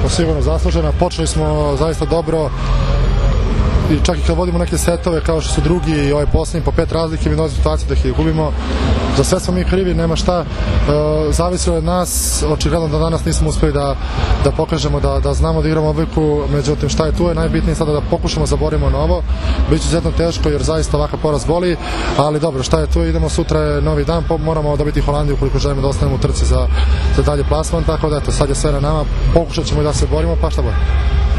sigurno zaslužena. Počeli smo zaista dobro. I čak i kad vodimo neke setove kao što su drugi i ovaj poslednji po 5 razlike, mi dolazi situacija da ih gubimo. Za sve smo mi krivi, nema šta. Zavisilo od nas, očigledno da danas nismo uspeli da pokažemo da znamo da igramo odbojku, međutim šta je tu je najbitnije sada da pokušamo zaborimo na ovo. Biće izuzetno teško jer zaista ovakav poraz boli, ali dobro, šta je tu, idemo sutra je novi dan, moramo dobiti Holandiju ukoliko želimo da ostanemo u trci za dalje plasman, tako da eto, sad je sve na nama, pokušat ćemo da se borimo, pa šta bolje.